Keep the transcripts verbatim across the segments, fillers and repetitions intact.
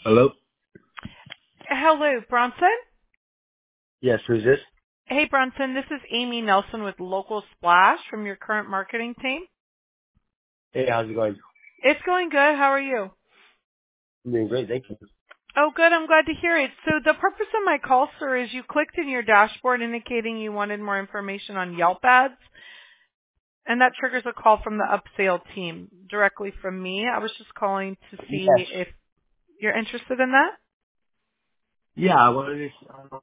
Hello? Hello, Bronson. Yes, who's this? Hey, Bronson. This is Amy Nelson with Local Splash from your current marketing team. Hey, how's it going? It's going good. How are you? I'm doing great, thank you. Oh, good. I'm glad to hear it. So the purpose of my call, sir, is you clicked in your dashboard indicating you wanted more information on Yelp ads, and that triggers a call from the upsale team directly from me. I was just calling to see Yes. if you're interested in that. Yeah, I wanted to uh,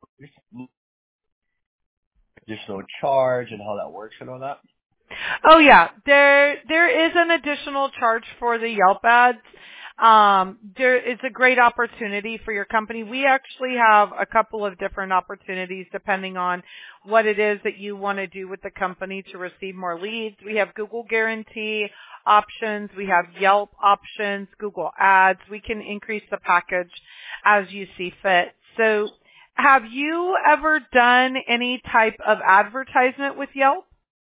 additional charge and how that works and all that. Oh yeah, there there is an additional charge for the Yelp ads. Um, there is a great opportunity for your company. We actually have a couple of different opportunities depending on what it is that you want to do with the company to receive more leads. We have Google Guarantee options. We have Yelp options, Google Ads. We can increase the package as you see fit. So have you ever done any type of advertisement with Yelp?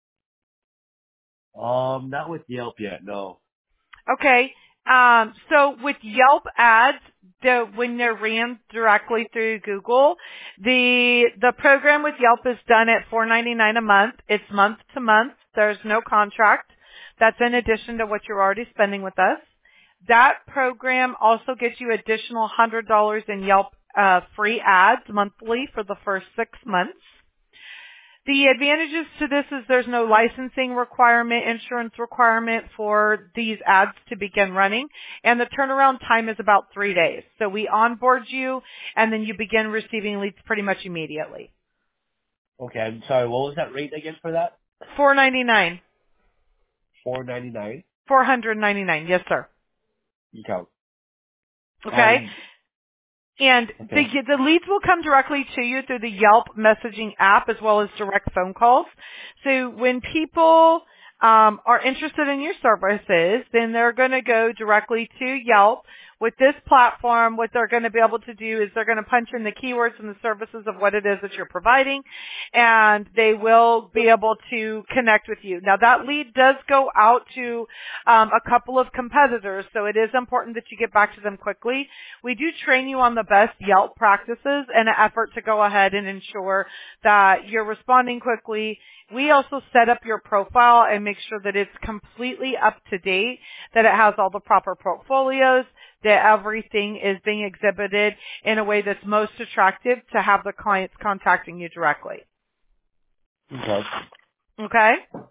Um, not with Yelp yet, no. Okay. Um, so with Yelp ads, the, when they're ran directly through Google, the the program with Yelp is done at four ninety-nine a month. It's month to month. There's no contract. That's in addition to what you're already spending with us. That program also gets you additional one hundred dollars in Yelp uh, free ads monthly for the first six months. The advantages to this is there's no licensing requirement, insurance requirement for these ads to begin running, and the turnaround time is about three days. So we onboard you, and then you begin receiving leads pretty much immediately. Okay, I'm sorry, what was that rate again for that? four ninety-nine. Four ninety nine? four ninety-nine. Yes, sir. You count. Okay? And And the, okay. the leads will come directly to you through the Yelp messaging app as well as direct phone calls. So when people um, are interested in your services, then they're going to go directly to Yelp. With this platform, what they're going to be able to do is they're going to punch in the keywords and the services of what it is that you're providing, and they will be able to connect with you. Now, that lead does go out to um, a couple of competitors, so it is important that you get back to them quickly. We do train you on the best Yelp practices in an effort to go ahead and ensure that you're responding quickly. We also set up your profile and make sure that it's completely up to date, that it has all the proper portfolios, that everything is being exhibited in a way that's most attractive to have the clients contacting you directly. Okay. Okay?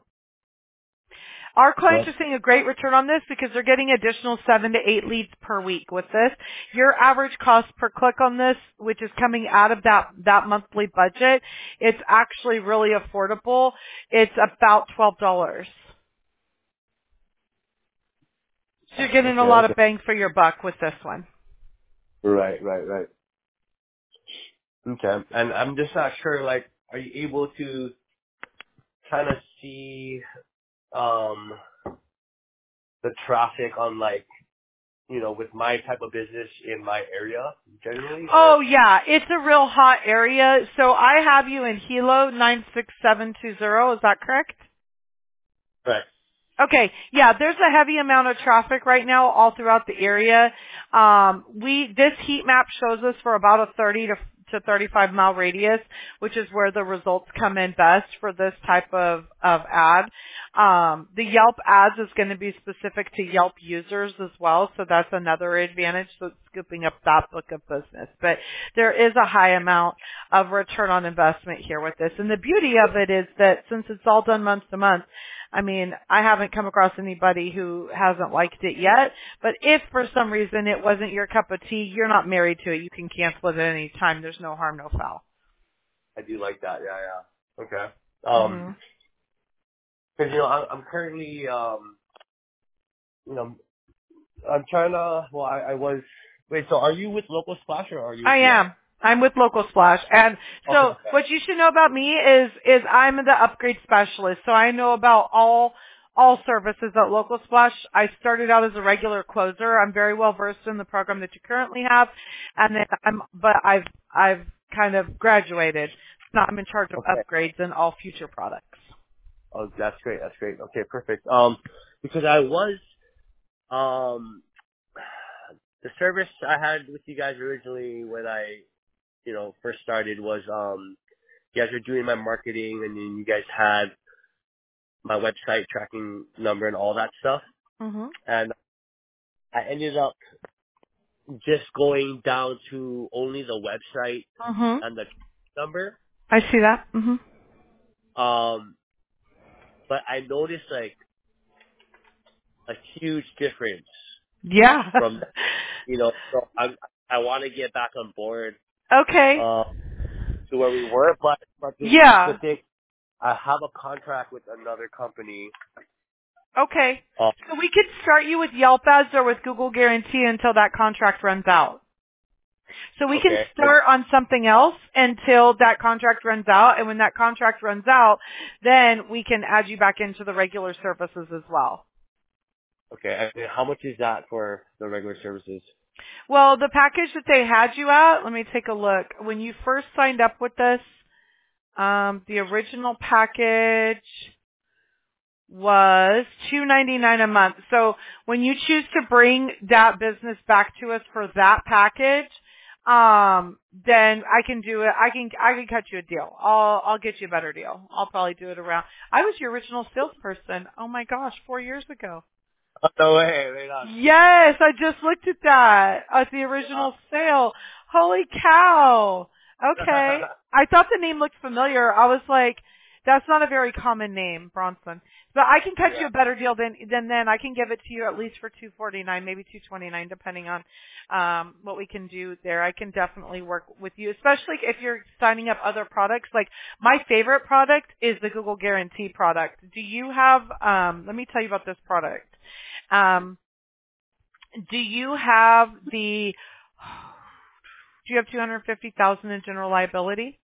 Our clients Okay. are seeing a great return on this because they're getting additional seven to eight leads per week with this. Your average cost per click on this, which is coming out of that, that monthly budget, it's actually really affordable. It's about twelve dollars. So you're getting a Okay, lot okay. of bang for your buck with this one. Right, right, right. Okay. And I'm just not sure, like, are you able to kind of see um the traffic on, like, you know, with my type of business in my area generally, or? Oh yeah, it's a real hot area. So I have you in Hilo nine six seven two zero. Is that correct? Right. Okay, yeah, there's a heavy amount of traffic right now all throughout the area. Um, we this heat map shows us for about a thirty to to thirty-five mile radius, which is where the results come in best for this type of of ad. Um, the Yelp ads is going to be specific to Yelp users as well, so that's another advantage. So it's scooping up that book of business, but there is a high amount of return on investment here with this, and the beauty of it is that since it's all done month to month. I mean, I haven't come across anybody who hasn't liked it yet, but if for some reason it wasn't your cup of tea, you're not married to it. You can cancel it at any time. There's no harm, no foul. I do like that. Yeah, yeah. Okay. Um, hmm because you know, I'm, I'm currently, um, you know, I'm trying to. Well, I, I was. Wait, so are you with Local Splash or are you with I Yelp? am. I'm with Local Splash. And Okay. so Okay. what you should know about me is, is I'm the upgrade specialist. So I know about all, all services at Local Splash. I started out as a regular closer. I'm very well versed in the program that you currently have. And then I'm, but I've, I've kind of graduated. Now I'm in charge of Okay. upgrades and all future products. Oh, that's great. That's great. Okay, perfect. Um, because I was, um, the service I had with you guys originally when I, you know, first started was um, you guys were doing my marketing, and then you guys had my website tracking number and all that stuff. Mhm. And I ended up just going down to only the website Mhm. and the number. I see that. Mhm. Um, but I noticed like a huge difference Yeah. from, you know, so I I want to get back on board Okay. uh, to where we were, but but this, this is the Yeah. thing. I have a contract with another company. Okay. Uh, So we could start you with Yelp ads or with Google Guarantee until that contract runs out. So we can okay, 'cause- start on something else until that contract runs out, and when that contract runs out, then we can add you back into the regular services as well. okay. And how much is that for the regular services? Well, the package that they had you at, let me take a look. When you first signed up with this, um, the original package was two ninety-nine a month. So when you choose to bring that business back to us for that package, um, then I can do it. I can I can cut you a deal. I'll I'll get you a better deal. I'll probably do it around. I was your original salesperson. Oh my gosh, four years ago. Oh, no way, right on. Yes, I just looked at that at the Uh, original sale. Holy cow. Okay. I thought the name looked familiar. I was like, that's not a very common name, Bronson. But I can cut you yeah. a better deal than than then. I can give it to you at least for two forty-nine, maybe two twenty-nine, depending on um what we can do there. I can definitely work with you, especially if you're signing up other products. Like my favorite product is the Google Guarantee product. Do you have um let me tell you about this product. Um do you have the do you have two hundred fifty thousand in general liability?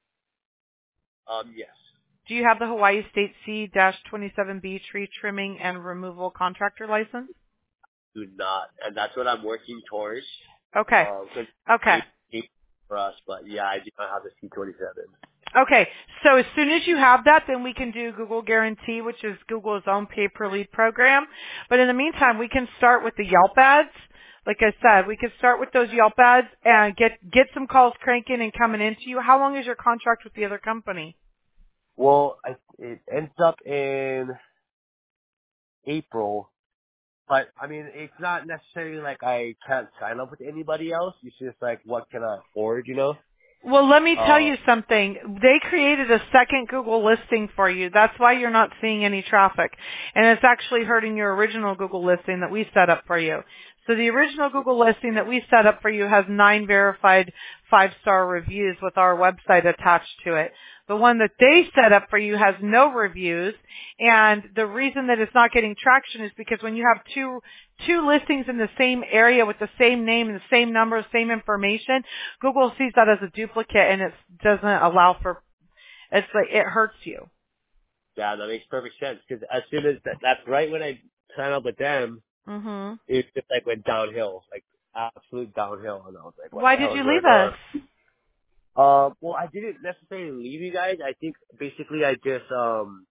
Um. Yes. Do you have the Hawaii State C twenty-seven B tree trimming and removal contractor license? Do not, and that's what I'm working towards. Okay. Um. Cause Okay. it, it for us, but yeah, I do not have the C twenty-seven. Okay. So as soon as you have that, then we can do Google Guarantee, which is Google's own pay-per-lead program. But in the meantime, we can start with the Yelp ads. Like I said, we can start with those Yelp ads and get get some calls cranking and coming into you. How long is your contract with the other company? Well, I, it ends up in April, but I mean, it's not necessarily like I can't sign up with anybody else. It's just like, what can I afford, you know? Well, let me tell Uh, you something. They created a second Google listing for you. That's why you're not seeing any traffic. And it's actually hurting your original Google listing that we set up for you. So the original Google listing that we set up for you has nine verified five-star reviews with our website attached to it. The one that they set up for you has no reviews, and the reason that it's not getting traction is because when you have two two listings in the same area with the same name and the same number, same information, Google sees that as a duplicate and it doesn't allow for, it's like, it hurts you. yeah, that makes perfect sense because as soon as that, that's right when I sign up with them, hmm it just like went downhill, like absolute downhill, and I was like, what Why the did hell you is going leave us? on? Um, well, I didn't necessarily leave you guys. I think basically I just um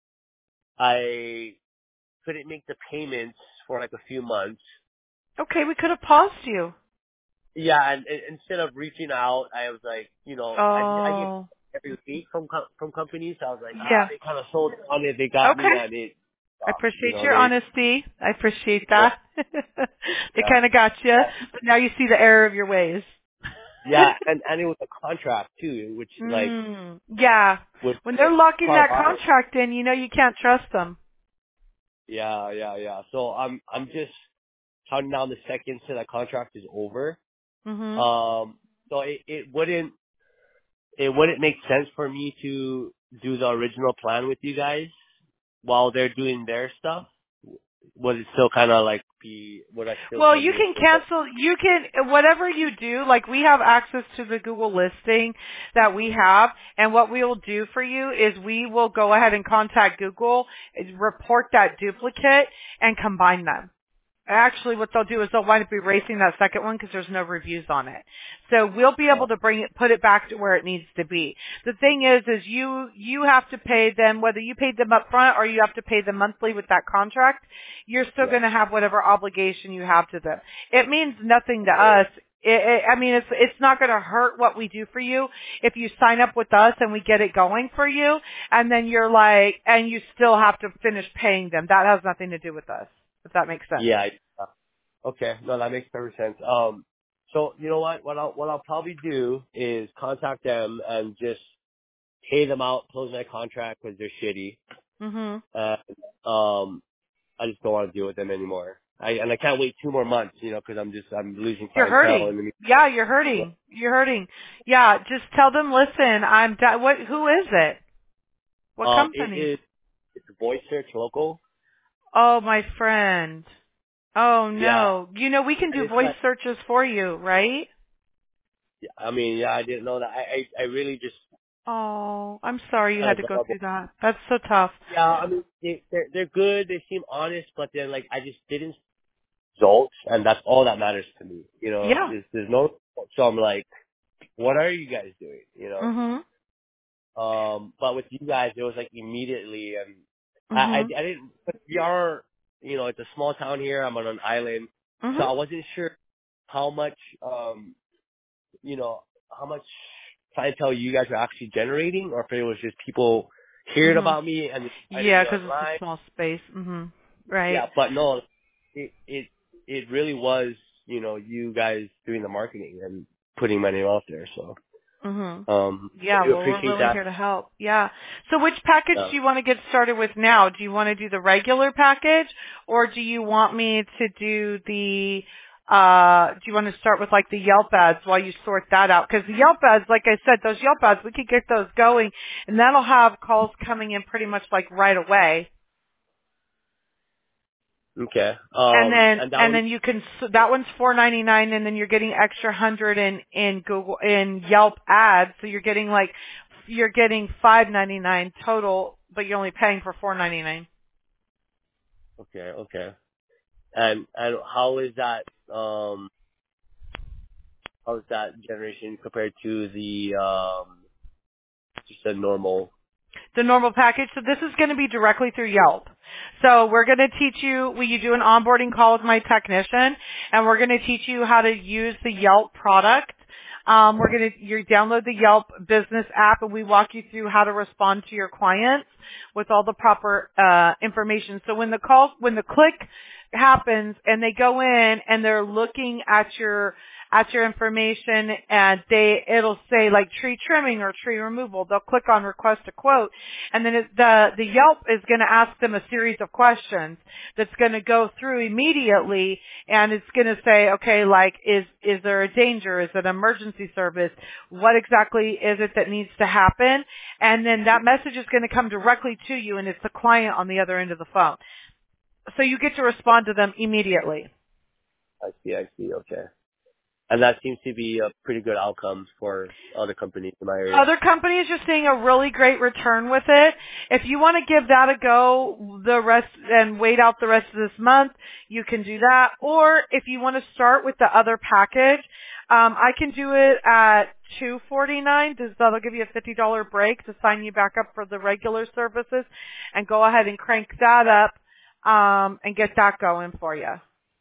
I couldn't make the payments for like a few months. Okay, we could have paused you. Yeah, and, and instead of reaching out, I was like, you know, I I get Oh, every week from com- from companies. So I was like, ah, yeah. they kind of sold on it. They got me, Okay. and it, I uh, you appreciate know, your they, honesty. I appreciate yeah, that. They yeah, kind of got you, uh, but now you see the error of your ways. yeah, and and it was a contract too, which like mm, yeah. was When they're locking quite that hard. contract in, you know you can't trust them. Yeah, yeah, yeah. So I'm I'm just counting down the seconds till that contract is over. Mhm. Um, so it it wouldn't it wouldn't make sense for me to do the original plan with you guys while they're doing their stuff. Would it still kind of like be? Would I still Well, kind of you be can able to? cancel, you can, whatever you do, like we have access to the Google listing that we have, and what we will do for you is we will go ahead and contact Google, report that duplicate, and combine them. Actually, what they'll do is they'll wind up erasing that second one because there's no reviews on it. So we'll be Uh, able to bring it, put it back to where it needs to be. The thing is, is you, you have to pay them, whether you paid them up front or you have to pay them monthly with that contract, you're still yeah. going to have whatever obligation you have to them. It means nothing to Okay. us. It, it, I mean, it's it's not going to hurt what we do for you if you sign up with us and we get it going for you, and then you're like, and you still have to finish paying them. That has nothing to do with us, if that makes sense. Yeah. I- uh, Okay. No, that makes perfect sense. Um, so you know what? What I'll what I'll probably do is contact them and just pay them out, close my contract because they're shitty. Mhm. And um, I just don't want to deal with them anymore. I and I can't wait two more months, you know, because I'm just I'm losing You're clientele hurting. in the meantime. Yeah, you're Yeah. hurting. You're hurting. Yeah, just tell them, listen, I'm. Di- what? Who is it? What Um, it company? is it's voice search local. Oh, my friend. Oh Yeah, no. You know we can and do it's voice like searches for you, right? yeah, I mean, yeah, I didn't know that. I I, I really just Oh, I'm sorry you kind had of to go gullible. through that. That's so tough. Yeah, I mean, they, they're they're good. They seem honest, but then like I just didn't result, and that's all that matters to me. You know, Yeah. there's, there's no. So I'm like, what are you guys doing? You know. Mhm. Um, but with you guys, it was like immediately, and I, I, I Mhm. didn't. But we are, you know, it's a small town here. I'm on an island, so Mhm. I wasn't sure how much, um, you know, how much clientele you guys were actually generating, or if it was just people hearing Mhm. about me and finding Yeah, me because it's a online. small space. Mhm. Right. Yeah, but no, it it it really was, you know, you guys doing the marketing and putting my name out there. So, Mhm. um, Yeah, I do well, we're appreciate really that. here to help. Yeah. So which package Uh, do you want to get started with now? Do you want to do the regular package or do you want me to do the uh do you want to start with like the Yelp ads while you sort that out? Cuz the Yelp ads, like I said, those Yelp ads, we could get those going and that'll have calls coming in pretty much like right away. Okay. And Um, then and that and one. then you can so that one's four ninety-nine and then you're getting extra one hundred in in Google in Yelp ads, so you're getting like you're getting five ninety-nine total, but you're only paying for four ninety-nine. Okay. Okay. And and how is that? Um, how is that generation compared to the um just a normal? The normal package. So this is going to be directly through Yelp. So we're going to teach you, we you do an onboarding call with my technician, and we're going to teach you how to use the Yelp product. Um, we're going to, you download the Yelp business app, and we walk you through how to respond to your clients with all the proper uh, information. So when the call, when the click happens, and they go in and they're looking at your at your information and they it'll say like tree trimming or tree removal. They'll click on request a quote and then it, the the Yelp is going to ask them a series of questions that's going to go through immediately and it's going to say, okay, like is is there a danger? Is it an emergency service? What exactly is it that needs to happen? And then that message is going to come directly to you and it's the client on the other end of the phone. So you get to respond to them immediately. I see. I see. Okay. And that seems to be a pretty good outcome for other companies in my area. Other companies are seeing a really great return with it. If you want to give that a go the rest and wait out the rest of this month, you can do that. Or if you want to start with the other package, um, I can do it at two forty-nine. Does that'll give you a fifty dollar break to sign you back up for the regular services, and go ahead and crank that up um, and get that going for you.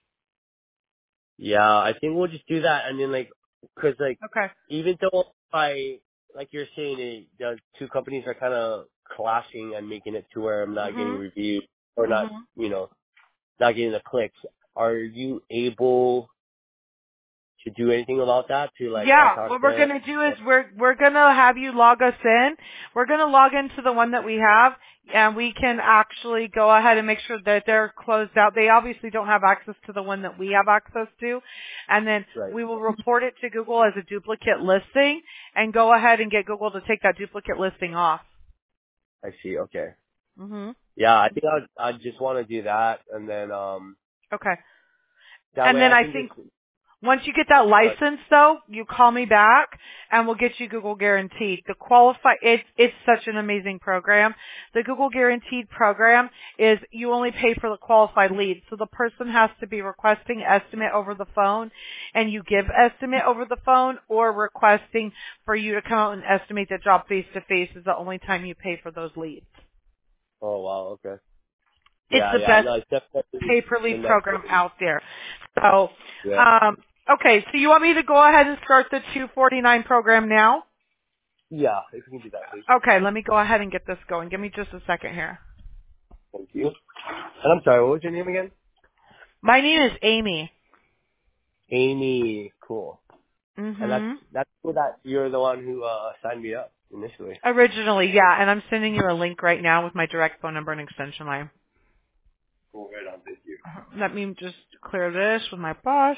Yeah, I think we'll just do that, and then like, cause like, Okay. even though I, like you're saying, it, the two companies are kind of clashing and making it to where I'm not getting Mhm. reviewed or not, Mhm. you know, not getting the clicks. Are you able to do anything about that? To like Yeah, contact what we're them? gonna do is we're we're gonna have you log us in. We're gonna log into the one that we have, and we can actually go ahead and make sure that they're closed out. They obviously don't have access to the one that we have access to, and then Right. we will report it to Google as a duplicate listing, and go ahead and get Google to take that duplicate listing off. I see. Okay. Mhm. Yeah, I think I I just want to do that, and then um Okay. that And way then I I can think just Once you get that Uh, license, though, you call me back, and we'll get you Google Guaranteed. The qualify, it's it's such an amazing program. The Google Guaranteed program is you only pay for the qualified lead, so the person has to be requesting estimate over the phone, and you give estimate over the phone, or requesting for you to come out and estimate the job face to face is the only time you pay for those leads. oh wow, okay. It's Yeah, the yeah, best no, it's definitely pay per lead the next program one. out there. So, Yeah. um, okay, so you want me to go ahead and start the two forty-nine program now? Yeah, if you can do that, please. Okay, let me go ahead and get this going. Give me just a second here. Thank you. And I'm sorry, what was your name again? My name is Amy. Amy. Cool. And that's Mm-hmm. that's cool that you're the one who uh signed me up initially. Originally, yeah, and I'm sending you a link right now with my direct phone number and extension line. Cool, right on, thank you. Let me just clear this with my boss.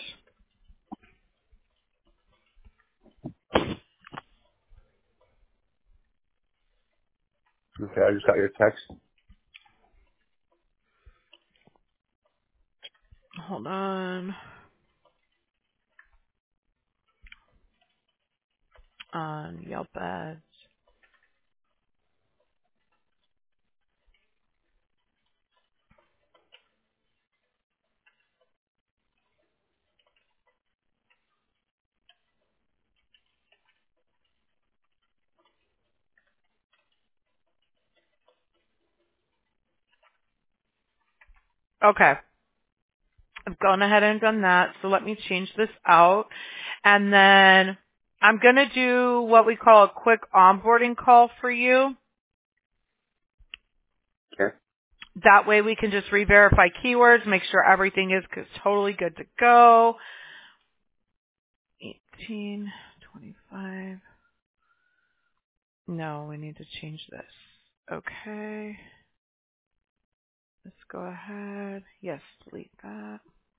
Okay, I just got your text. Hold on. On Yelp ads. Okay. I've gone ahead and done that, so let me change this out. And then I'm going to do what we call a quick onboarding call for you. Okay. That way we can just re-verify keywords, make sure everything is c- totally good to go. eighteen, twenty-five. No, we need to change this. Okay. Let's go ahead. Yes, delete that.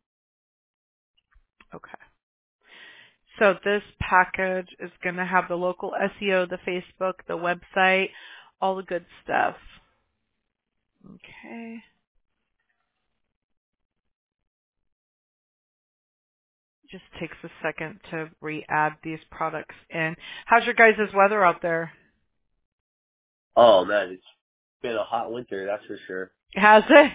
Okay. So this package is going to have the local S E O, the Facebook, the website, all the good stuff. Okay. Just takes a second to re-add these products in. How's your guys' weather out there? Oh man, it's been a hot winter, that's for sure. Has it?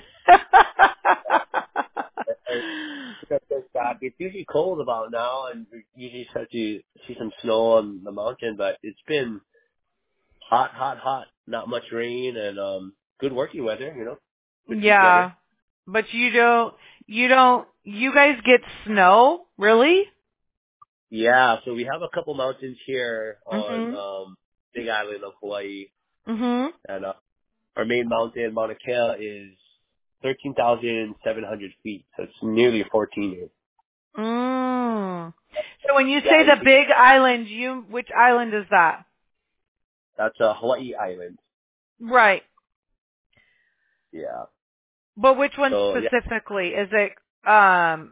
I- I- It's back. It's usually cold about now, and we usually start to see some snow on the mountain, but it's been hot, hot, hot. Not much rain, and um, good working weather. You know, good heat weather. Yeah. But you don't, you don't, you guys get snow? Really? Yeah, so we have a couple mountains here on Mhm. um, Big Island of Hawaii, Mhm. and uh, our main mountain, Mauna Kea, is thirteen thousand seven hundred feet, so it's nearly fourteen years. Mm. So when you Yeah, say we, the Big Island, you which island is that? that's a Hawaii island. Right. Yeah. But which one So yeah, specifically? Is it um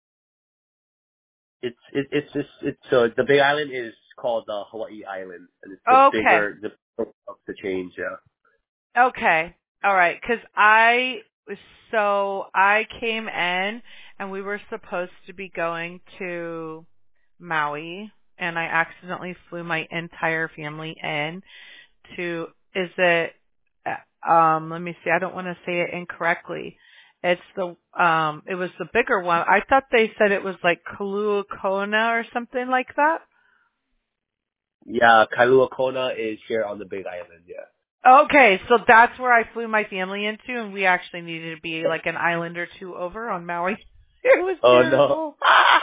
it's it, it's just it's so the Big Island is called the Hawaii Island, and it's the okay. bigger the of the change. Yeah. Okay. All right, cuz I so I came in and we were supposed to be going to Maui and I accidentally flew my entire family in to is it uh, um let me see, I don't want to say it incorrectly. It's the um it was the bigger one. I thought they said it was like Kailua Kona or something like that. Yeah, Kailua Kona is here on the Big Island. Yeah. Okay, so that's where I flew my family into and we actually needed to be like an island or two over on Maui. It was Oh no. terrible.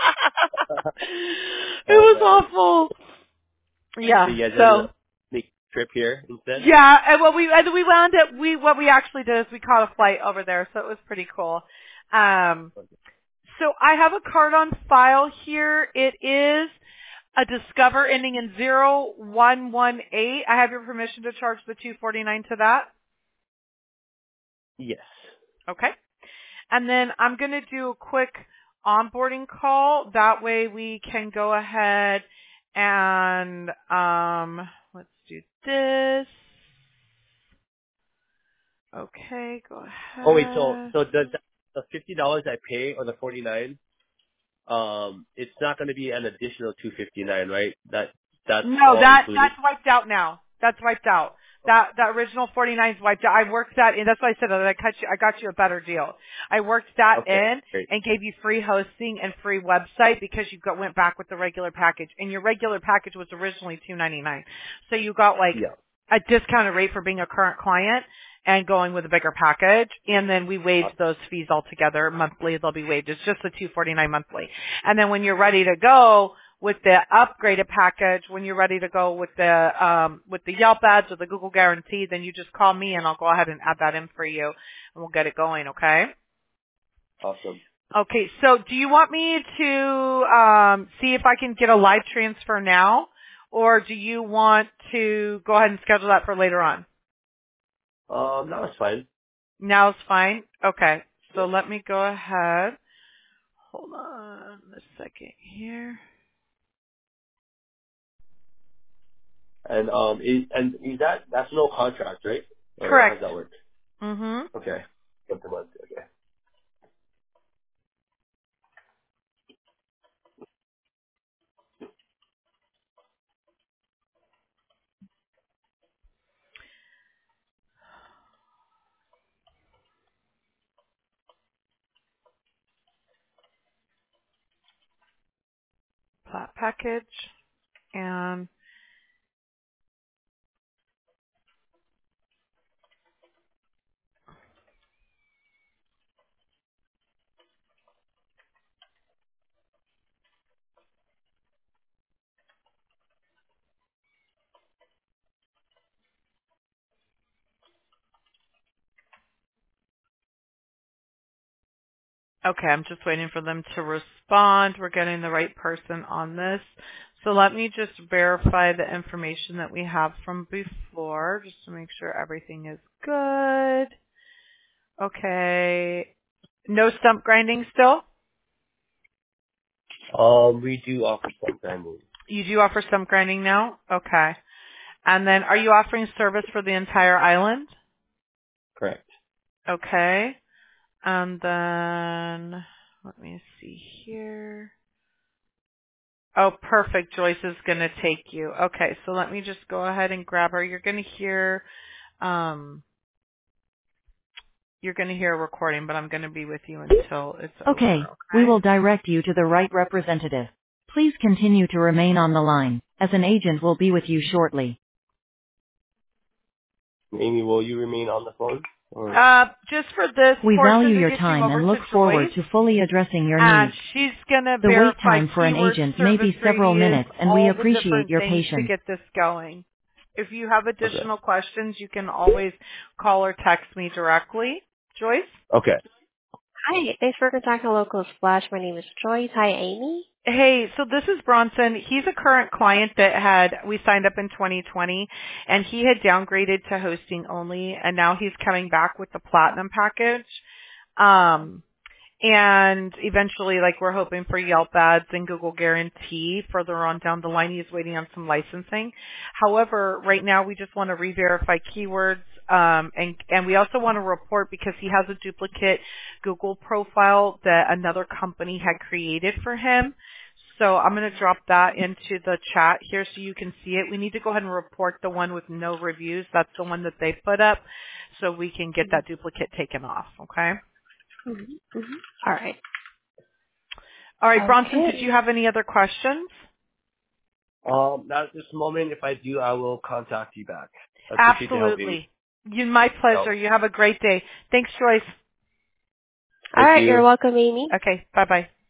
It Oh was man. awful. So Yeah. you guys ended So up making a trip here instead. yeah, and what we and we wound up we what we actually did is we caught a flight over there, so it was pretty cool. Um, Okay. so I have a card on file here. It is a Discover ending in zero one one eight. I have your permission to charge the two forty nine to that. Yes. Okay, and then I'm going to do a quick onboarding call. That way we can go ahead and um, let's do this. Okay, go Oh wait, so ahead. so does that, the fifty dollars I pay or the forty nine? um, it's not going to be an additional two fifty-nine, right? That that's No, all that included. that's wiped out now. That's wiped out. That that original forty-nine is wiped out. I worked that in. That's why I said that I cut you. I got you a better deal. I worked that Okay, in great. and gave you free hosting and free website because you got, went back with the regular package. And your regular package was originally two ninety-nine, so you got like Yeah. a discounted rate for being a current client and going with a bigger package. And then we waived those fees altogether monthly. They'll be waived. It's just the two forty-nine monthly. And then when you're ready to go with the upgraded package, when you're ready to go with the um, with the Yelp ads or the Google Guarantee, then you just call me and I'll go ahead and add that in for you, and we'll get it going. Okay. Awesome. Okay. So, do you want me to um, see if I can get a live transfer now, or do you want to go ahead and schedule that for later on? Um, no, it's fine. Now's fine. Okay. So Yeah. let me go ahead. Hold on a second here. And um, is, and is that that's no contract, right? Or how does Correct. that work? Mhm. Okay. Month to month. Okay. Plat package and okay, I'm just waiting for them to respond. We're getting the right person on this. So let me just verify the information that we have from before just to make sure everything is good. Okay. No stump grinding still? Um, we do offer some branding. You do offer stump grinding now? Okay. And then are you offering service for the entire island? Correct. Okay. And then let me see here. Oh, perfect. Joyce is going to take you. Okay, so let me just go ahead and grab her. You're going to hear, um, you're going to hear a recording, but I'm going to be with you until it's over. Okay, we Okay. will direct you to the right representative. Please continue to remain on the line, as an agent will be with you shortly. Amy, will you remain on the phone? Or Uh, just for this We portion value to your get you time over and to look forward Joyce, to fully addressing your and needs. she's going to The wait verify time for an keyword agent may service be several radius, minutes, and we all the appreciate different your things to patience. get this going. If you have okay. additional questions, you can always call or text me directly. Joyce? Okay. Hi, thanks for contacting Local Splash. My name is Joyce. Hi, Amy. Hey, so this is Bronson. He's a current client that had, we signed up in twenty twenty, and he had downgraded to hosting only, and now he's coming back with the platinum package. Um, and eventually, like, we're hoping for Yelp ads and Google Guarantee further on down the line. He's waiting on some licensing. However, right now we just want to re-verify keywords, um, and, and we also want to report because he has a duplicate Google profile that another company had created for him. So I'm going to drop that into the chat here so you can see it. We need to go ahead and report the one with no reviews. That's the one that they put up so we can get that duplicate taken off, okay? Mm-hmm. Mm-hmm. All right. All right, Bronson, did Okay. you have any other questions? Um, not at this moment. If I do, I will contact you back. I appreciate the help, Amy. Absolutely. You, my Oh, pleasure. You have a great day. Thanks, Joyce. All thank right. you. You're welcome, Amy. Okay, bye-bye.